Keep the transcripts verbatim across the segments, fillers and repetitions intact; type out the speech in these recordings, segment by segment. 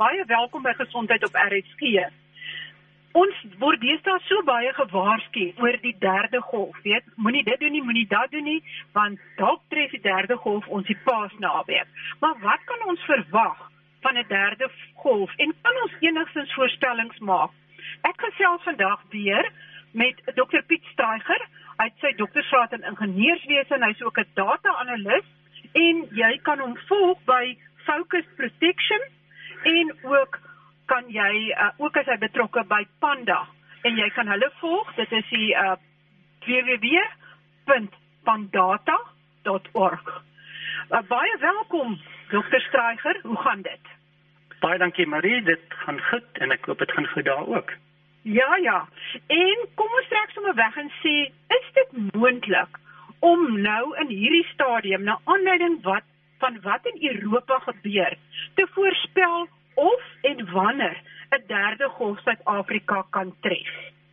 Baie welkom by Gesondheid op R S G. Ons word deesdae so baie gewaarsku oor die derde golf, weet, moenie dit doen nie, moenie dat doen nie, want dalk tref die derde golf ons die Paasnaweek. Maar wat kan ons verwag van 'n derde golf en kan ons enigstens voorspellings maak? Ek gesels vandag weer met dokter Piet Streicher. Hy het sy doktorsgraad in ingenieurswese en hy is ook 'n data-analis en jy kan hom volg by Focus Protection en ook kan jy, uh, ook as hy betrokke by Panda, en jy kan hulle volg, dit is die uh, w w w punt pandata punt org. Uh, baie welkom, dokter Streicher, hoe gaan dit? Baie dankie Marie, dit gaan goed, en ek hoop dit gaan goed daar ook. Ja, ja, en kom ons trek sommer weg en sê, is dit moontlik om nou in hierdie stadium, na aanleiding wat, van wat in Europa gebeur, te voorspel of en wanneer 'n derde golf Suid-Afrika kan tref?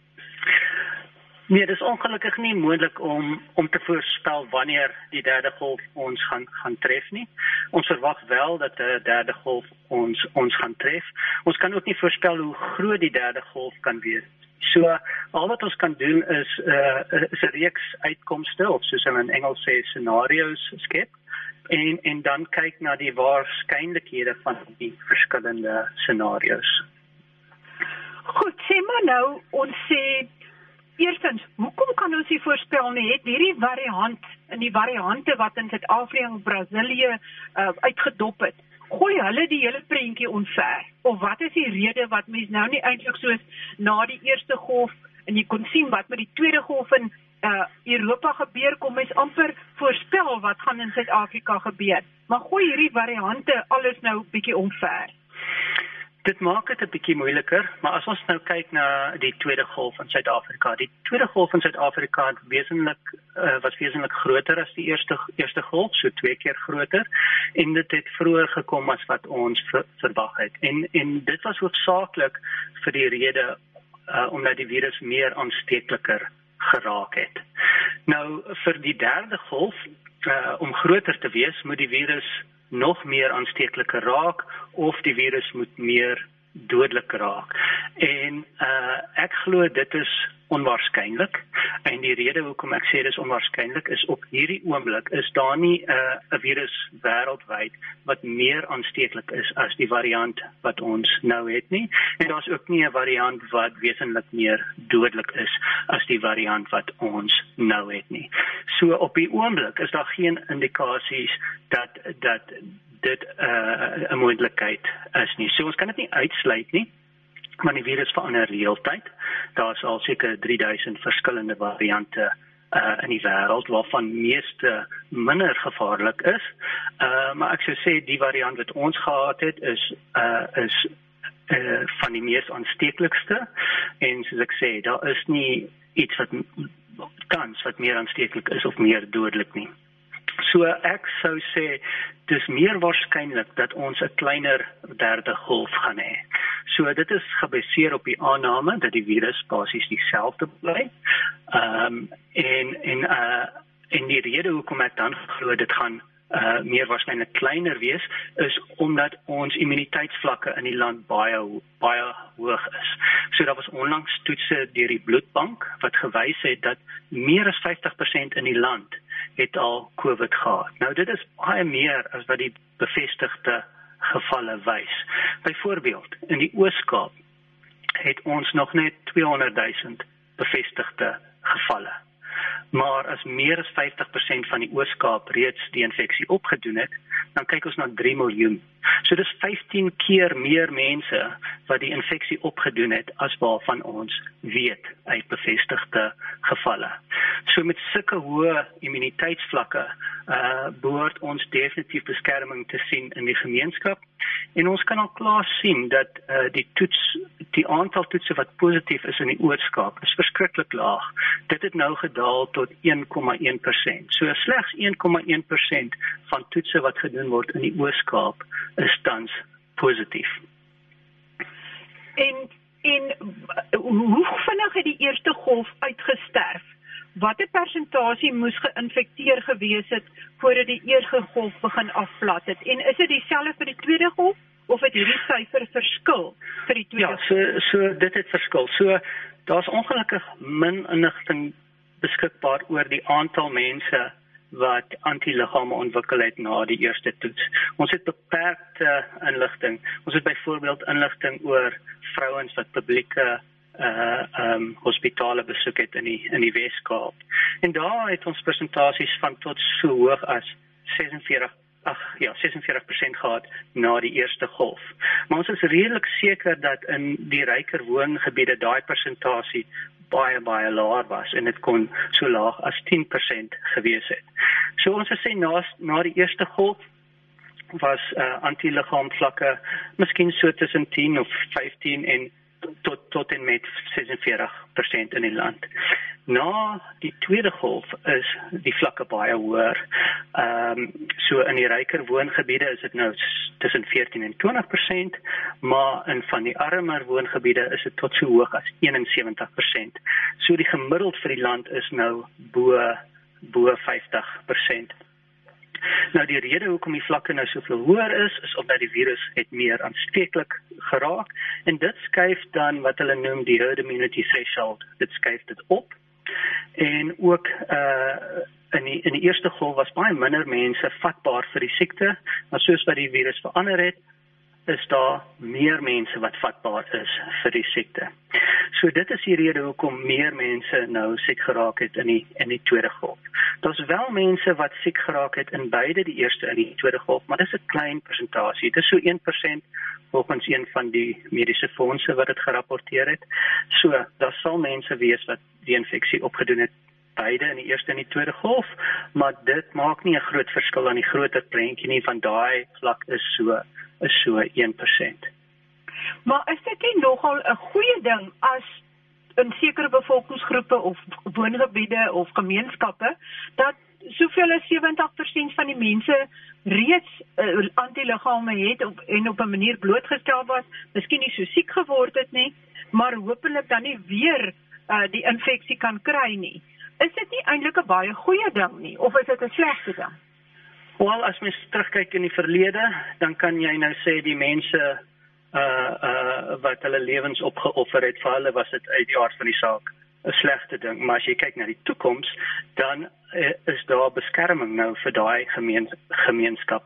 Nee, dit is ongelukkig nie moontlik om om te voorspel wanneer die derde golf ons gaan gaan tref nie. Ons verwag wel dat 'n derde golf ons ons gaan tref. Ons kan ook nie voorspel hoe groot die derde golf kan wees. So al wat ons kan doen is 'n uh, is 'n reeks uitkomste, of soos hulle in Engels sê, scenario's skep. En, en dan kyk na die waarskynlikhede van die verskillende scenario's. Goed, sê maar nou, ons sê, eerstens, hoekom kan ons nie voorspel nie, het hierdie variant, en die variante wat in Suid-Afrika en Brasilië uh, uitgedop het, gooi hulle die hele prentjie onver? Of wat is die rede wat mens nou nie eintlik soos na die eerste golf, en jy kon sien wat met die tweede golf in Uh, Europa gebeur, kom mens amper voorspel wat gaan in Suid-Afrika gebeur. Maar gooi hierdie variante alles nou bietjie omver. Dit maak dit 'n bietjie moeiliker, maar as ons nou kyk na die tweede golf in Suid-Afrika, die tweede golf in Suid-Afrika wesentlik uh, was wesentlik groter as die eerste eerste golf, so twee keer groter, en dit het vroeër gekom as wat ons ver, verwag het. En en dit was hoofsaaklik vir die rede uh, omdat die virus meer aansteekliker geraak het. Nou, vir die derde golf, uh, om groter te wees, moet die virus nog meer aansteekliker raak, of die virus moet meer dodelik raak. En uh, ek glo dit is onwaarskynlik, en die rede hoekom ek sê dit is onwaarskynlik is op hierdie oomblik is daar nie 'n uh, virus wêreldwyd wat meer aansteeklik is as die variant wat ons nou het nie, en daar's ook nie 'n variant wat wesentlik meer dodelik is as die variant wat ons nou het nie. So op die oomblik is daar geen indikasies dat dat dit 'n uh, 'n moontlikheid is nie. So ons kan dit nie uitsluit nie, maar die virus verander reeltyd. Daar is al seker drie duisend verskillende variante uh, in die wêreld, waarvan meeste minder gevaarlik is. Uh, maar ek sou sê die variant wat ons gehad het is uh, is uh, van die mees aansteeklikste, en soos ek sê, daar is nie iets wat kans wat meer aansteeklik is of meer dodelik nie. So ek sou sê, dis meer waarskynlik dat ons 'n kleiner derde golf gaan hê. So dit is gebaseer op die aanname dat die virus basies dieselfde bly. Ehm um, en en uh en die rede hoekom ek dan glo dit gaan uh meer waarskynlik kleiner wees, is omdat ons immuniteitsvlakke in die land baie baie hoog is. So daar was onlangs toetse deur die bloedbank wat gewys het dat meer as vyftig persent in die land het al COVID gehad. Nou dit is baie meer as wat die bevestigde gevalle wys. Byvoorbeeld, in die Oos-Kaap het ons nog net tweehonderd duisend bevestigde gevalle. Maar as meer as vyftig persent van die Oos-Kaap reeds die infeksie opgedoen het, dan kyk ons na drie miljoen. So dis vyftien keer meer mense wat die infeksie opgedoen het as waarvan ons weet uit bevestigde gevalle. So met sulke hoë immuniteitsvlakke uh, behoort ons definitief beskerming te sien in die gemeenskap. En ons kan al klaar sien dat uh, die toets, die aantal toetse wat positief is in die Oos-Kaap is verskriklik laag. Dit het nou gedaal tot een komma een persent. So slegs een komma een persent van toetse wat gedoen word in die Oos-Kaap is tans positief. En, en hoe vinnig het die eerste golf uitgesterf? Watter persentasie moes geïnfekteer gewees het voordat die eerste golf begin afplat het? En is dit dieselfde vir die tweede golf? of het hierdie syfer verskil vir die tweede? Ja, so so dit het verskil. So daar's ongelukkig min inligting beskikbaar oor die aantal mense wat antiliggame ontwikkel het na die eerste toets. Ons het beperkte inligting. Ons het byvoorbeeld inligting oor vrouens wat publieke uh um hospitale besoek het in die in die Weskaap. En daar het ons persentasies van tot so hoog as sesenveertig ag ja sesenveertig persent gehad na die eerste golf. Maar ons is redelik seker dat in die ryker woongebiede daai persentasie baie baie laer was en dit kon so laag as tien persent gewees het. So ons sê na na die eerste golf was uh, antiliggaamvlakke miskien so tussen tien of vyftien en tot tot en met sesenveertig persent in die land. Na die tweede golf is die vlakke baie hoër. Ehm um, so in die ryker woongebiede is dit nou tussen veertien en twintig persent, maar in van die armer woongebiede is dit tot so hoog as eenensewentig persent. So die gemiddeld vir die land is nou bo bo vyftig persent. Nou die rede hoekom die vlakke nou soveel hoër is, is omdat die virus het meer aansteeklik geraak en dit skuif dan wat hulle noem die herd immunity threshold, dit skuif dit op. En ook uh in die in die eerste golf was baie minder mense vatbaar vir die siekte, maar soos wat die virus verander het, is daar meer mense wat vatbaar is vir die siekte. So dit is die rede hoekom meer mense nou siek geraak het in die in die tweede golf. Daar's wel mense wat siek geraak het in beide die eerste en die tweede golf, maar dis 'n klein persentasie. Dit is so een persent volgens een van die mediese fondse wat dit gerapporteer het. So daar sal mense wees wat die infeksie opgedoen het beide in die eerste en die tweede golf, maar dit maak nie 'n groot verskil aan die groter prentjie nie, van daai vlak is so is so een persent. Maar is dit nie nogal 'n goeie ding as in sekere bevolkingsgroepe of woongebiede of gemeenskappe dat soveel as sewentig persent van die mense reeds uh, antiliggame het op, en op 'n manier blootgestel was, miskien nie so siek geword het nie, maar hopelik dan nie weer uh, die infeksie kan kry nie. Is dit nie eintlik 'n baie goeie ding nie, of is dit 'n slegte ding? Wel, as mens terugkyk in die verlede, dan kan jy nou sê die mense uh uh wat hulle lewens opgeoffer het, vir hulle was dit uit die aard van die saak 'n slegte ding, maar as jy kyk na die toekoms, dan uh, is daar beskerming nou vir daai gemeen, gemeenskap.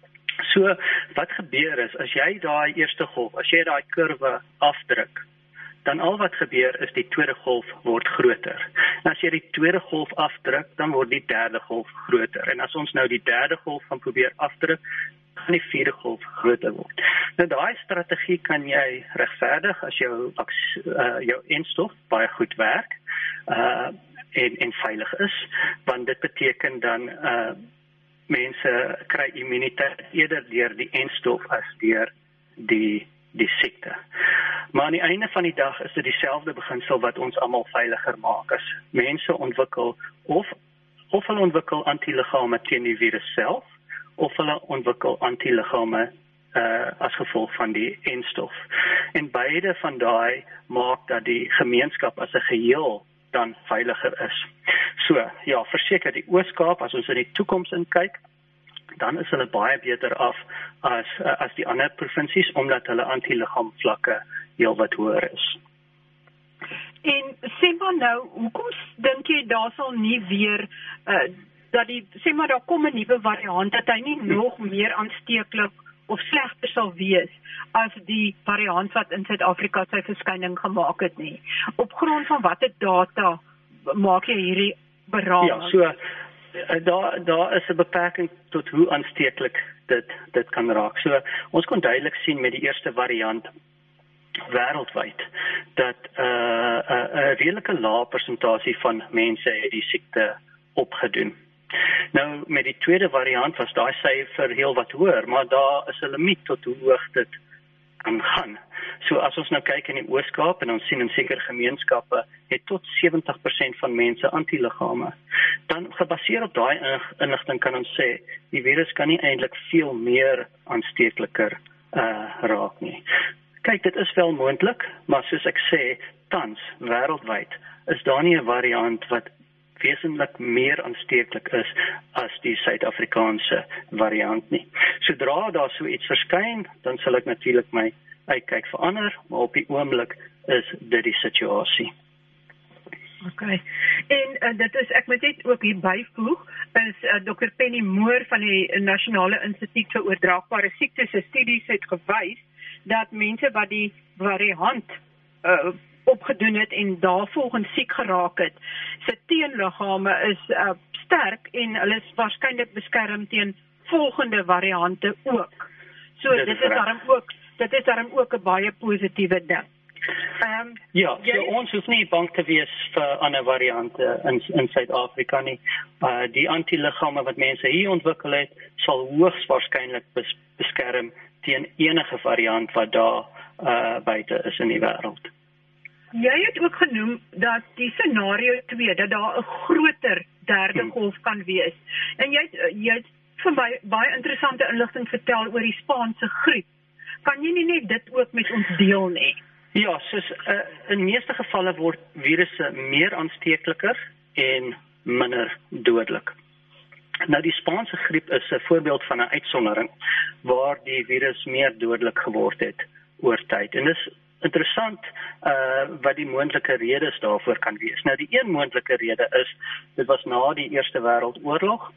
So wat gebeur is, as jy daai eerste golf, as jy daai kurwe afdruk, dan al wat gebeur is die tweede golf word groter. En as jy die tweede golf afdruk, dan word die derde golf groter. En as ons nou die derde golf gaan probeer afdruk, gaan die vierde golf groter word. Nou daai strategie kan jy regverdig as jou uh, jou enstof baie goed werk uh, en en veilig is, want dit beteken dan uh, mense kry immuniteit eerder deur die enstof as deur die die siekte. Maar aan die einde van die dag is dit dieselfde beginsel wat ons almal veiliger maak. As mense ontwikkel of of hulle ontwikkel antiliggame teen die virus self, of hulle ontwikkel antiliggame uh, as gevolg van die enstof. En beide van daai maak dat die gemeenskap as 'n geheel dan veiliger is. So, ja, verseker die Oos-Kaap, as ons in die toekoms inkyk, dan is hulle baie beter af as as die ander provinsies, omdat hulle antiliggaamvlakke heel wat hoër is. En sê maar nou, hoekom dink jy daar sal nie weer uh, dat die sê maar daar kom 'n nuwe variant dat hy nie nog meer aansteeklik of slegter sal wees as die variant wat in Suid-Afrika sy verskyning gemaak het nie. Op grond van watter data maak jy hierdie beraming? Ja, so daar daar is 'n beperking tot hoe aansteeklik dit dit kan raak. So ons kon duidelik sien met die eerste variant wêreldwyd dat 'n uh, 'n uh, redelike lae persentasie van mense het die siekte opgedoen. Nou met die tweede variant was daai syfer heel wat hoër, maar daar is 'n limiet tot hoe hoog dit kan gaan. So as ons nou kyk in die Oos-Kaap en ons sien in sekere gemeenskappe het tot sewentig persent van mense antiliggame, dan gebaseer op daai inligting kan ons sê die virus kan nie eintlik veel meer aansteekliker uh, raak nie. Kyk, dit is wel moontlik, maar soos ek sê, tans wêreldwyd is daar nie 'n variant wat wesentlik meer aansteeklik is as die Suid-Afrikaanse variant nie. Sodra daar so iets verskyn, dan sal ek natuurlik my uitkyk verander, maar op die oomblik is dit die situasie. OK. En uh, dit is, ek moet net ook hier byvoeg, is uh, dokter Penny Moore van die Nasionale Instituut vir Oordraagbare Siektes se studies het gewys dat mense wat die variant uh, opgedoen het en daarvolgens siek geraak het, se teenliggame is uh, sterk en hulle is waarskynlik beskerm teen volgende variante ook. So dit, dit is daarom ook, dit is daarom ook 'n baie positiewe ding. Um, ja, so jy, ons hoef nie bang te wees vir ander variante in in Suid-Afrika nie. Uh, die antiliggame wat mense hier ontwikkel het, sal hoogs waarskynlik bes, beskerm teen enige variant wat daar uh, buite is in die wêreld. Jy het ook genoem dat die scenario twee, dat daar 'n groter derde hmm. golf kan wees. En jy jy het vir my baie interessante inligting vertel oor die Spaanse griep. Kan jy nie net dit ook met ons deel nie? Ja, soos uh, in meeste gevalle word virusse meer aansteekliker en minder dodelik. Nou die Spaanse griep is 'n voorbeeld van 'n uitsondering waar die virus meer dodelik geword het oor tyd. En dis interessant uh, wat die moontlike redes daarvoor kan wees. Nou die een moontlike rede is, dit was na die Eerste Wêreldoorlog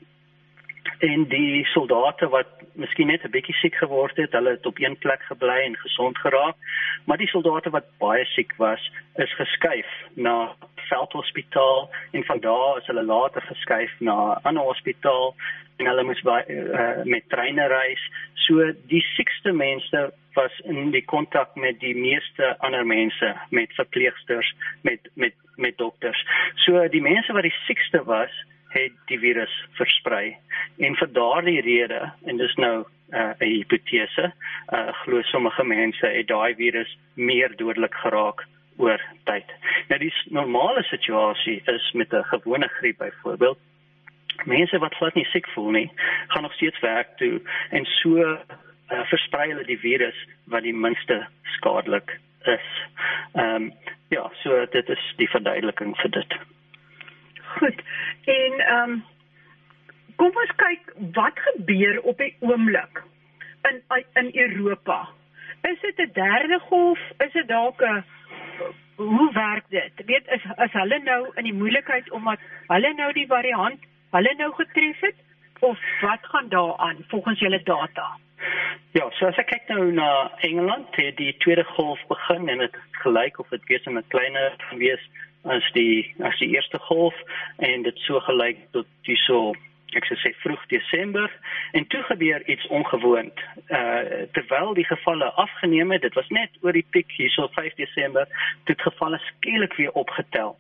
en die soldate wat miskien net 'n bietjie siek geword het, hulle het op een plek gebly en gesond geraak, maar die soldate wat baie siek was, is geskuif na veldhospitaal en van daar is hulle later geskuif na 'n ander hospitaal en hulle moes by, uh, met treine reis. So die siekste mense was in die kontak met die meeste ander mense, met verpleegsters, met met met dokters. So die mense wat die siekste was, het die virus versprei. En vir daardie rede, en dis nou 'n uh, hipotese, uh, glo sommige mense het daai virus meer dodelik geraak oor tyd. Nou die normale situasie is met 'n gewone griep byvoorbeeld, mense wat glad nie siek voel nie, gaan nog steeds werk toe en so uh, versprei hulle die virus wat die minste skadelik is. Ehm um, ja, so dit is die verduideliking vir dit. Goed. En ehm um, kom ons kyk wat gebeur op die oomblik in in Europa. Is dit 'n derde golf? Is dit dalk 'n hoe werk dit? Weet is is hulle nou in die moeilikheid omdat hulle nou die variant hulle nou getref het of wat gaan daaraan volgens julle data? Ja, so as ek kyk nou na Engeland, het die tweede golf begin en dit gelyk of dit wesentlik kleiner gewees as die as die eerste golf en dit so gelyk tot die so ek sou sê vroeg Desember en toe gebeur iets ongewoond. Uh, terwyl die gevalle afgeneem het, dit was net oor die piek hier so vyf Desember, het gevalle skielik weer opgetel.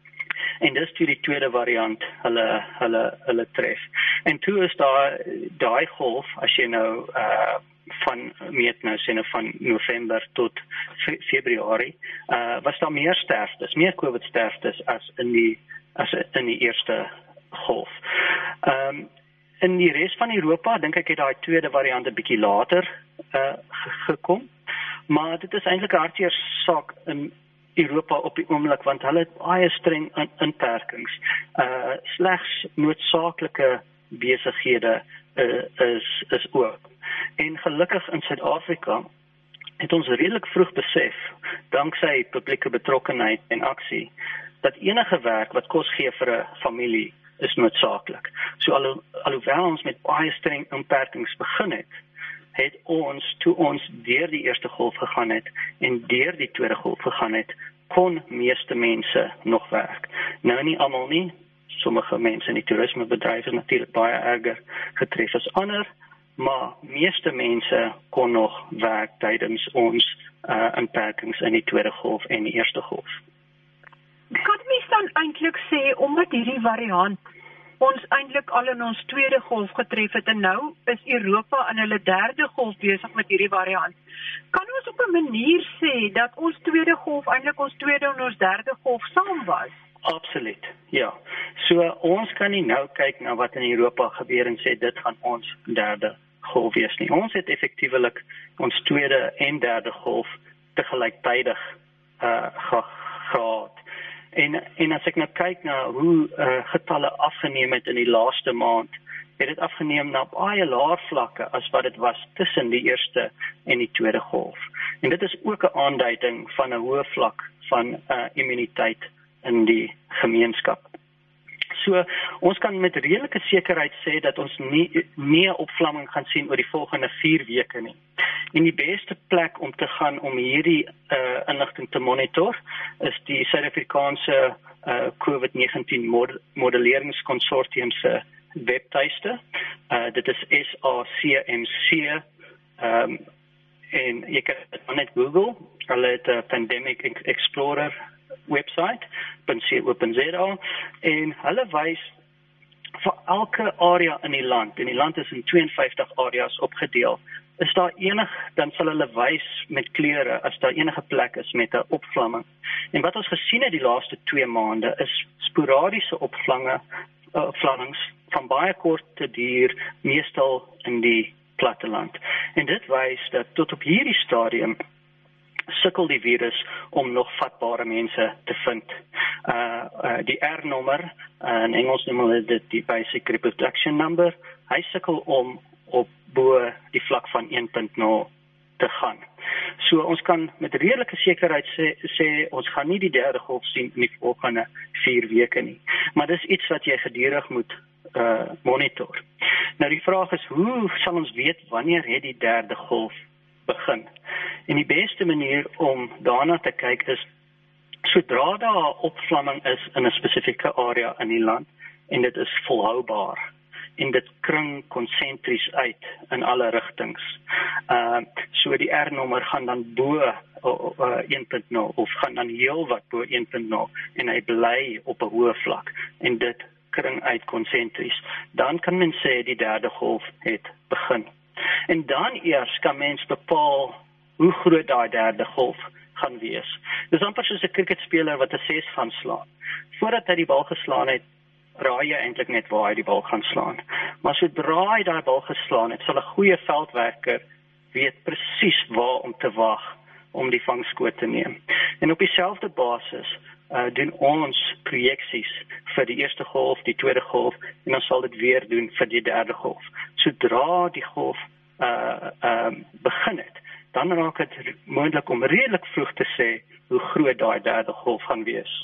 En dis toe die tweede variant hulle hulle hulle tref. En toe is daar daai golf as jy nou uh, van meet nou sê nou van November tot fe- Februarie uh, was daar meer sterftes, meer COVID sterftes as in die as in die eerste golf. Ehm um, in die res van Europa dink ek het daai tweede variant 'n bietjie later uh, gekom, maar dit is eintlik 'n hartseer saak in Europa op die oomblik want hulle het baie streng in, inperkings. Uh, slegs noodsaaklike besighede uh, is is oop. En gelukkig in Suid-Afrika het ons redelik vroeg besef, danksy publieke betrokkenheid en aksie, dat enige werk wat kos gee vir 'n familie is noodsaaklik. So al, alhoewel ons met baie streng inperkings begin het, het ons, toe ons deur die eerste golf gegaan het en deur die tweede golf gegaan het, kon meeste mense nog werk. Nou nie almal nie, sommige mense in die toerismebedryf is natuurlik baie erger getref as ander, maar meeste mense kon nog werk tydens ons uh, inperkings in die tweede golf en die eerste golf. Kan mens dan eintlik sê, omdat hierdie variant ons eintlik al in ons tweede golf getref het en nou is Europa in hulle derde golf besig met hierdie variant, kan ons op 'n manier sê dat ons tweede golf eintlik ons tweede en ons derde golf saam was? Absoluut, ja. So ons kan nie nou kyk na wat in Europa gebeur en sê dit gaan ons derde golf wees nie. Ons het effektiewelik ons tweede en derde golf te gelyktydig uh, ge gehad. En en as ek nou kyk na hoe uh, getalle afgeneem het in die laaste maand, het dit afgeneem na baie laer vlakke as wat dit was tussen die eerste en die tweede golf. En dit is ook 'n aanduiding van 'n hoë vlak van uh, immuniteit in die gemeenskap. So, ons kan met redelike sekerheid sê dat ons nie nie 'n opvlamming gaan sien oor die volgende vier weke nie. En die beste plek om te gaan om hierdie uh, inligting te monitor is die Suid-Afrikaanse uh, COVID negentien mod modelleringskonsortium se webtuiste. Uh, dit is S A C M C um, en jy kan dit net Google. Hulle het 'n Pandemic Explorer website, .co.za, en hulle wys vir elke area in die land, en die land is in twee en vyftig areas opgedeel, is daar enig, dan sal hulle wys met kleure, as daar enige plek is met 'n opvlamming. En wat ons gesien het die laaste twee maande, is sporadiese opvlange, uh, vlammings, van baie korte duur, meestal in die platteland. En dit wys dat tot op hierdie stadium sukkel die virus om nog vatbare mense te vind. Uh, uh, die R-nommer, uh, in Engels noem hulle dit die Basic Reproduction Number, hy sukkel om op bo die vlak van een punt nul te gaan. So ons kan met redelike sekerheid sê, sê ons gaan nie die derde golf sien in die volgende vier weke nie. Maar dis iets wat jy gedurig moet uh, monitor. Nou die vraag is, hoe sal ons weet wanneer het die derde golf begin? En die beste manier om daarna te kyk is, sodra daar 'n opvlamming is in 'n spesifieke area in die land, en dit is volhoubaar, en dit kring konsentries uit in alle rigtings. Uh, so die R-nommer gaan dan bo uh, uh, een punt nul, of gaan dan heel wat bo een punt nul, en hy bly op 'n hoë vlak, en dit kring uit konsentries. Dan kan men sê die derde golf het begin. En dan eers kan mens bepaal hoe groot daai derde golf gaan wees. Dis amper soos 'n cricketspeler wat 'n ses gaan slaan. Voordat hy die bal geslaan het, raai jy eintlik net waar hy die bal gaan slaan. Maar sodra hy daai bal geslaan het, sal 'n goeie veldwerker weet presies waar om te wag om die vangskoot te neem. En op dieselfde basis uh, doen ons projeksies vir die eerste golf, die tweede golf, en ons sal dit weer doen vir die derde golf. Sodra die golf uh, uh, begin het, dan raak dit moontlik om redelik vroeg te sê hoe groot daai derde golf gaan wees.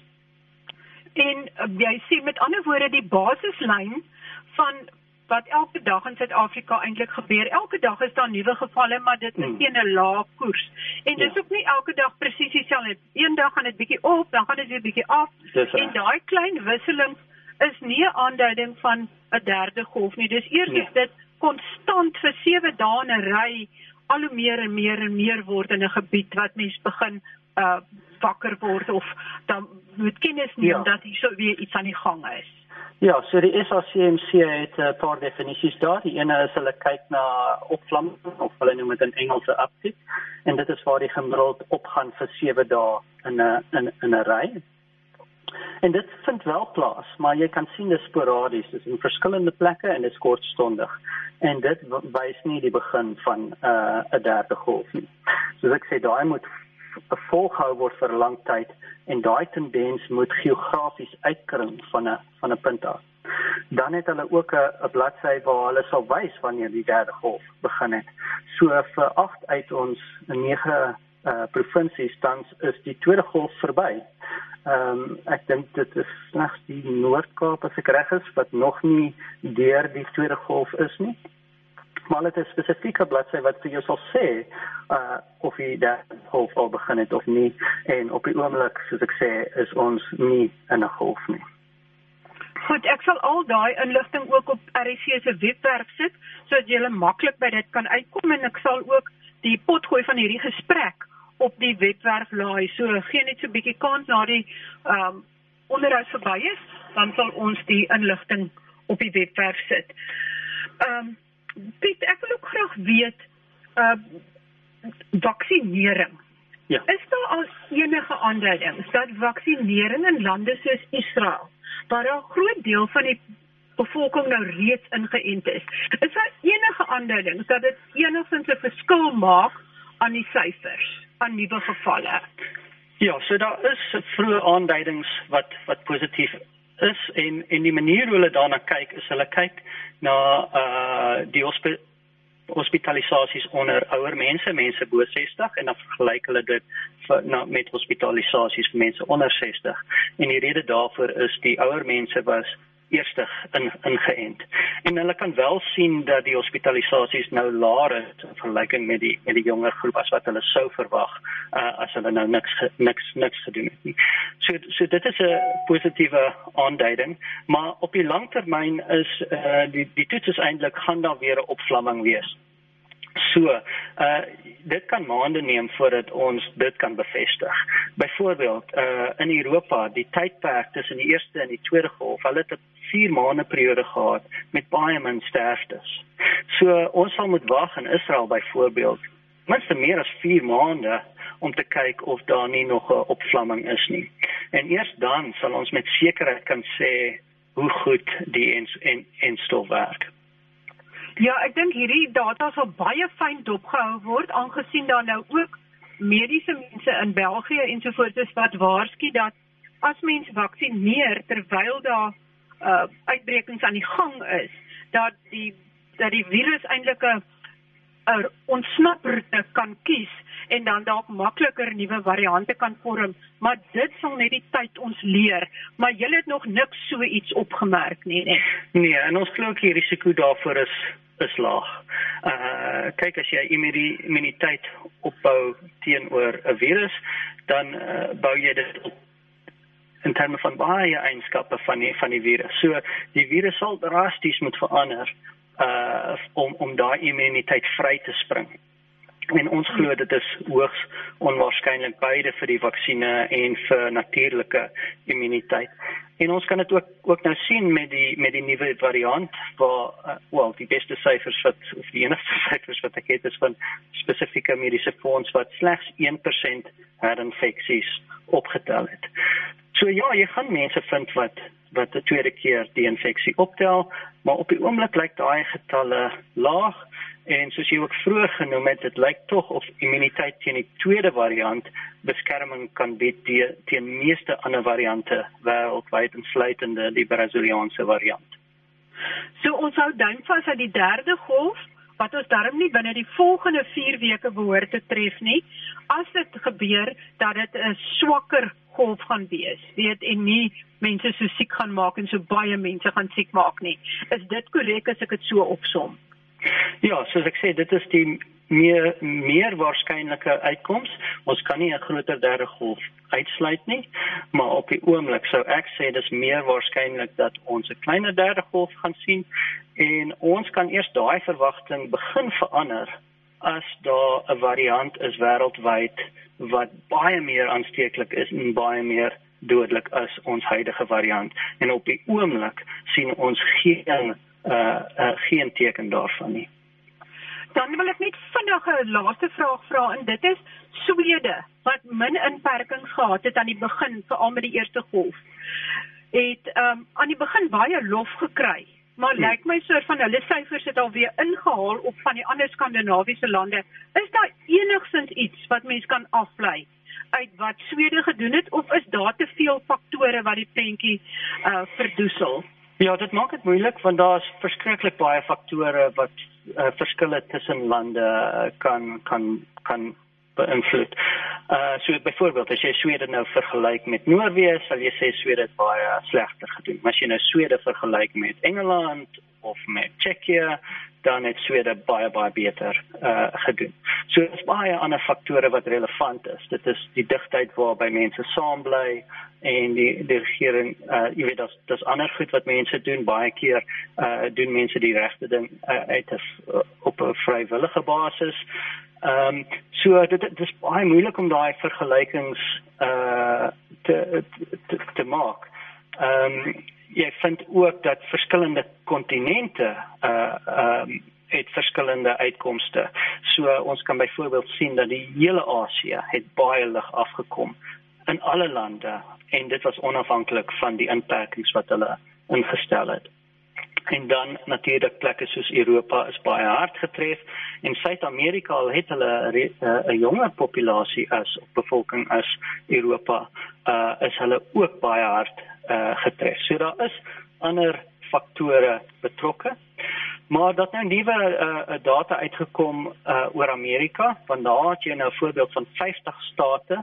En uh, jy sê met ander woorde die basislyn van wat elke dag in Suid-Afrika eintlik gebeur. Elke dag is daar nuwe gevalle, maar dit is mm. teen 'n lae koers. En dis ja. ook nie elke dag presies dieselfde. Een dag gaan dit bietjie op, dan gaan dit weer bietjie af. Dis en daai klein wisselings is nie 'n aanduiding van 'n derde golf nie. Dis eers nee. is dit konstant vir sewe dae in 'n ry al hoe meer en meer en meer word in 'n gebied wat mens begin uh, wakker word of dan moet kennis neem ja. dat hier so weer iets aan die gang is. Ja, so die S A C M C het 'n paar definisies daar. Die ene is hulle kyk na opvlamming, of hulle noem dit in Engels 'n uptick, en dit is waar die gemiddeld opgaan vir sewe dae in 'n in, in 'n ry. En dit vind wel plaas, maar jy kan sien dit sporadies, dis in verskillende plekke en dit is kortstondig. En dit wys nie die begin van 'n uh, derde golf nie. Soos ek sê, daai moet volgehou word vir 'n lang tyd, en daai tendens moet geografies uitkring van 'n van 'n punt af. Dan het hulle ook 'n 'n bladsy waar hulle sal wys wanneer die derde golf begin het. So vir agt uit ons nege uh, provinsies tans is die tweede golf verby. Ehm um, ek dink dit is slegs die Noord-Kaap, as ek reg is, wat nog nie deur die tweede golf is nie. Maar dit is 'n spesifieke bladsy wat vir jou sal sê uh, of die derde golf al begin het of nie. En op die oomblik, soos ek sê, is ons nie in 'n golf nie. Goed, ek sal al daai inligting ook op R S C se webwerf sit, sodat julle maklik by dit kan uitkom, en ek sal ook die potgooi van hierdie gesprek op die webwerf laai. So gee net so 'n bietjie kans na die um, onderhoud verby is, dan sal ons die inligting op die webwerf sit. Um, Piet, ek wil ook graag weet, uh, vaksinering. Ja. Is daar al enige aanduidings dat vaksinering in lande soos Israel, waar 'n groot deel van die bevolking nou reeds ingeënt is, is daar enige aanduidings dat dit enigstens 'n verskil maak aan die syfers, aan nuwe gevalle? Ja, so daar is vroeë aanduidings wat wat positief is en en die manier hoe hulle daarna kyk is hulle kyk na uh die hospi- hospitalisasies onder ouer mense, mense bo sestig en dan vergelyk hulle dit vir, na, met hospitalisasies vir mense onder sestig. En die rede daarvoor is die ouer mense was eerstig in, ingeënt. En hulle kan wel sien dat die hospitalisasies nou laer is in vergelyking met die met die jonger groep as wat hulle sou verwag uh, as hulle nou niks niks niks gedoen het nie. So so dit is 'n positiewe aanduiding, maar op die langtermyn is uh, die die toets is eintlik gaan daar weer 'n opvlamming wees. So, uh, dit kan maande neem voordat ons dit kan bevestig. Byvoorbeeld, uh, in Europa, die tydperk tussen die eerste en die tweede golf, hulle het 'n vier maande periode gehad met baie min sterftes. So, ons sal moet wag in Israel byvoorbeeld, minstens meer as vier maande, om te kyk of daar nie nog 'n opvlamming is nie. En eers dan sal ons met sekerheid kan sê hoe goed die ens, en, enstof werk. Ja, ek dink hierdie data sal baie fyn dopgehou word, aangesien daar nou ook mediese mense in België ensovoorts is wat waarsku dat as mens vaksineer terwyl daar uh, uitbrekings aan die gang is, dat die dat die virus eintlik 'n 'n ontsnaproete kan kies en dan dalk makliker nuwe variante kan vorm, maar dit sal net die tyd ons leer, maar julle het nog niks so iets opgemerk nie, nee. Nee, en ons glo die risiko daarvoor is is laag. Uh kyk, as jy immuniteit opbou teenoor 'n virus, dan uh, bou jy dit op in terme van baie eienskappe van die van die virus. So die virus sal drasties moet verander uh om om daai immuniteit vry te spring. En ons glo dit is hoogs onwaarskynlik beide vir die vaksine en vir natuurlike immuniteit. En ons kan dit ook ook nou sien met die met die nuwe variant waar uh, wel die beste syfers wat of die enigste syfers wat ek het is van spesifieke mediese fonds wat slegs een persent herinfeksies opgetel het. So ja, jy gaan mense vind wat wat 'n tweede keer die infeksie optel, maar op die oomblik lyk daai getalle laag. En soos jy ook vroeër genoem het, dit lyk tog of immuniteit teen die tweede variant beskerming kan bied teen meeste ander variante wêreldwyd, insluitende die Brasiliaanse variant. So ons hou duim vas aan die derde golf, wat ons darm nie binne die volgende vier weke behoort te tref nie, as dit gebeur dat dit 'n swakker golf gaan wees, weet, en nie mense so siek gaan maak en so baie mense gaan siek maak nie. Is dit korrek as ek dit so opsom? Ja, soos ek sê, dit is die meer, meer waarskynlike uitkoms. Ons kan nie 'n groter derde golf uitsluit nie, maar op die oomblik sou ek sê dis meer waarskynlik dat ons 'n kleiner derde golf gaan sien en ons kan eers daai verwagting begin verander as daar 'n variant is wêreldwyd wat baie meer aansteeklik is en baie meer dodelik as ons huidige variant. En op die oomblik sien ons geen Uh, uh, geen teken daarvan nie. Dan wil ek net vinnig 'n laaste vraag vra en dit is Swede, wat min inperkings gehad het aan die begin, veral met die eerste golf, het um, aan die begin baie lof gekry, maar hmm. lyk my soort van hulle syfers het alweer ingehaal op van die ander Skandinawiese lande. Is daar enigstens iets wat mens kan aflei uit wat Swede gedoen het, of is daar te veel faktore wat die prentjie uh, verdoesel? Ja, dit maak dit moeilik want daar's verskriklik baie faktore wat uh, verskille tussen lande kan kan kan beïnvloed. Uh so byvoorbeeld as jy Swede nou vergelyk met Noorwe, sal jy sê Swede het baie slegter gedoen. Maar as jy nou Swede vergelyk met Engeland of met Tsjechië, dan het Swede baie baie beter uh gedoen. So daar's baie ander faktore wat relevant is. Dit is die digtheid waarby mense saam bly en die die regering, uh jy weet daar's daar's ander goed wat mense doen. Baie keer uh doen mense die regte ding uh, uit uh, op 'n vrywillige basis. Ehm um, so dit dit is baie moeilik om daai vergelykings uh te te, te maak. Ehm um, jy vind ook dat verskillende kontinente uh um, het verskillende uitkomste. So ons kan byvoorbeeld sien dat die hele Asië het baie lig afgekom in alle lande en dit was onafhanklik van die inperkings wat hulle ingestel het. En dan natuurlik plekke soos Europa is baie hard getref en Suid-Amerika al het hulle 'n jonger populasie as of bevolking as Europa, uh, is hulle ook baie hard uh, getref. So daar is ander faktore betrokke. Maar dat nou nuwe uh, data uitgekom uh, oor Amerika, want daar het jy nou 'n voorbeeld van vyftig state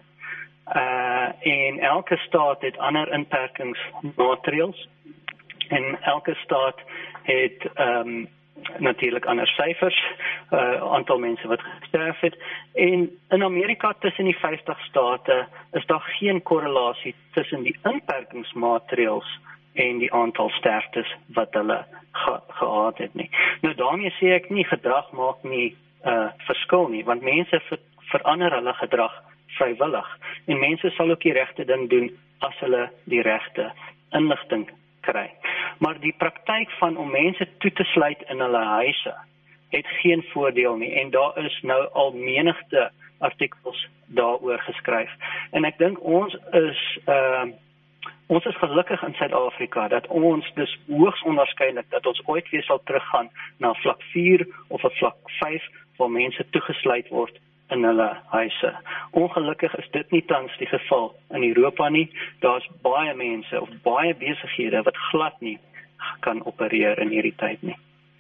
uh, en elke staat het ander inperkingsmaatreëls en elke staat het um, natuurlik ander syfers, uh, aantal mense wat gesterf het. En in Amerika tussen die vyftig state is daar geen korrelasie tussen die inperkingsmaatreëls en die aantal sterftes wat hulle ge, gehad het nie. Nou daarmee sê ek nie gedrag maak nie uh, verskil nie, want mense ver, verander hulle gedrag vrywillig en mense sal ook die regte ding doen as hulle die regte inligting kry. Maar die praktyk van om mense toe te sluit in hulle huise het geen voordeel nie en daar is nou al menigte artikels daaroor geskryf. En ek dink ons is uh, Ons is gelukkig in Suid-Afrika dat ons dis hoogs onwaarskynlik dat ons ooit weer sal teruggaan na vlak vier of 'n vlak vyf waar mense toegesluit word in hulle huise. Ongelukkig is dit nie tans die geval in Europa nie. Daar's baie mense of baie besighede wat glad nie kan opereer in hierdie tyd nie.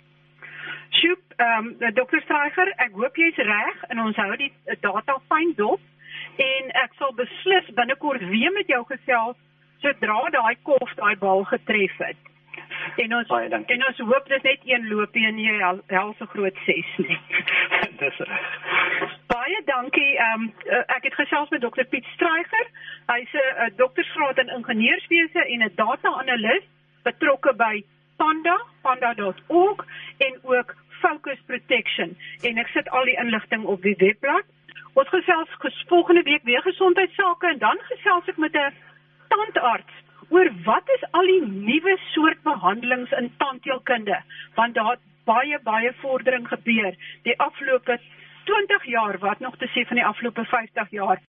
Sjoep, um, dokter Streicher, ek hoop jy's reg en ons hou die data fyn dop en ek sal beslis binnekort weer met jou gesels sodra daai kof daai bal getref het. En ons Baie dankie. en ons hoop dis net een loopie en nie hel, hel so groot ses nie. Dis reg. Baie dankie. Um, ek het gesels met dokter Piet Streicher. Hy's 'n doktorsgraad in ingenieurswese en 'n data-analis betrokke by Panda, panda dot org en ook Focus Protection. En ek sit al die inligting op die webblad. Ons gesels volgende week weer gesondheidsake en dan gesels ek met 'n tandarts oor wat is al die nuwe soort behandelings in tandheelkunde, want daar het baie, baie vordering gebeur die afgelope twintig jaar, wat nog te sê van die afgelope vyftig jaar.